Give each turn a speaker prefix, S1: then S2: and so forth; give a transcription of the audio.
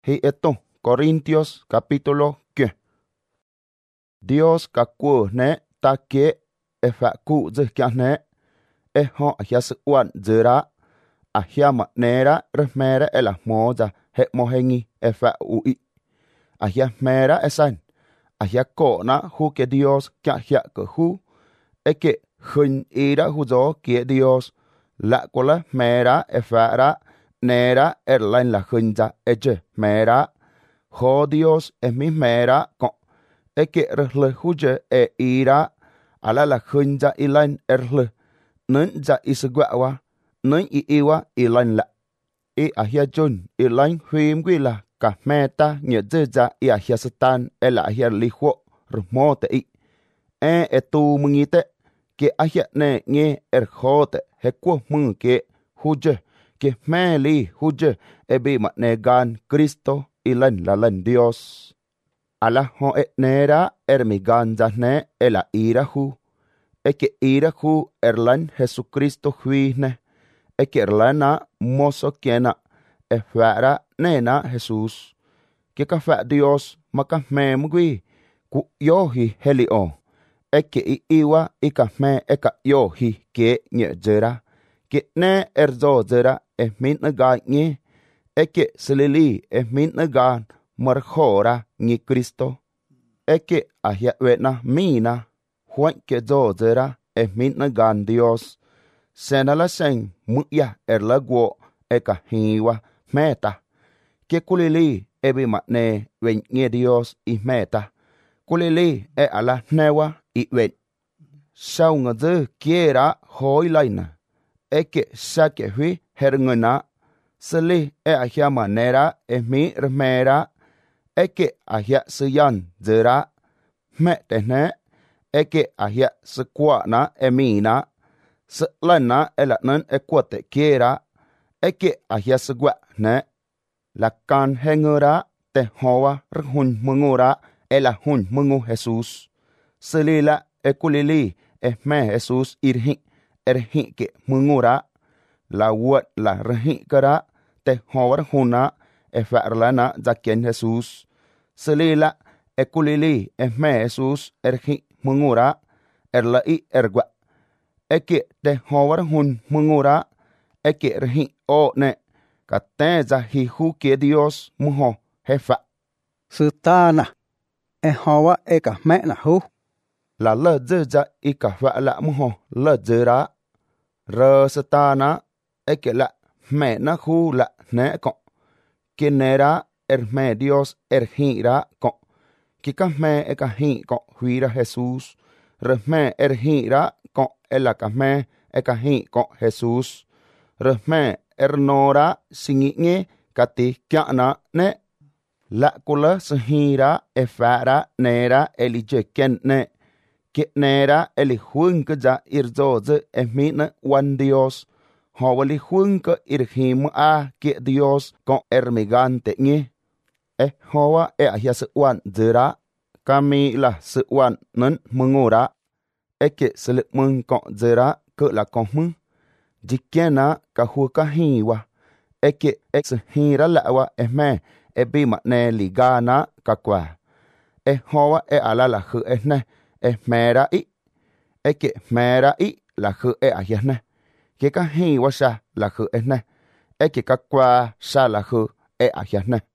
S1: Hi esto, Corintios capítulo 9. Dios kakua ne ta ke e fa ku ze kya ne e ho ahia se wan zera ahia ma nera remera e la moza he mohengi e fa ui ahia mera esan ahia ko na hu ke Dios kya hia ke hu e ke hun ira hu zo ke Dios la kola mera e fa ra nera erlain la hunza e je mera ho Dios e mi mera ko e ke rhle huje e ira ala la hunza ilain erhle nun za isugwa nun I iwa ilain la e ahia jun ilain huim gwila ka meta nye za I ahia satan e la ahia liho rumote e tu mungite ke ahia ne nye erhote he kwa mung ke huje ke meli huje e bi ma negan Cristo ilain la lan Dios ala ho e nera ermigan zahne e la ira hu e ke ira hu erlan Jesucristo huine e ke erlana moso kena e fara nena Jesus ke ka fa Dios maka me mugui ku yohi helio e ke iwa I ka me e ka yohi ke nye zera ke ne erzo zera e min ga nye e ke selili e min ga marhora nye Cristo e ke ahia wena mina huan ke zo zera e min gan Dios senala sen muya erlagwo e ka hiwa meta ke kulili e bi matne wen nye Dios I meta kulili e ala newa I wen sau nga de kiera hoi laina e ke sa ke hui herngana seli e ahia manera e mi remera e ke ahia siyan zera me tehne e ke ahia sekwa na e mina se lana e la nan e kwate kiera e ke ahia segwa ne la kan hengora te hoa rhun mungora e la hun mungu Jesus selila e kulili e me Jesus erhi ke mungora la wat la rhi kara te hoa rhuna e farlana zaken Jesus selila e kulili e me Jesus erhi mungora erla I ergwa e ke te hoa rhun mungora e ke rhi o ne kate za hi hu ke Dios muho hefa
S2: Sutana e hoa e ka me na hu
S1: la le za I ka fa la muho le zera re satana e ke la me na hu la ne ko ke nera me Dios hira ko ki ka me e ka hi ko huira Jesus re me hira ko e la ka me e ka hi ko Jesus re me nora singinge kati kyana ne la kula sahira e fara nera elije ken ne ke nera eli huink ja irzoze e mina wan Dios hawali huink irhim a ke Dios ko ermigante nge e hawa e ahia se wan zera kami la se wan nan mungora e ke sele mung ko zera ke la ko mung jikena ka hu ka hiwa e ke ex hira la wa e me e bi ma ne ligana ka kwa e hawa e ala la hu e ne e mera e ke mera la hu e ahia ne ke ka hiwa sa la hu e ne e ke ka kwa sa la hu e ahia ne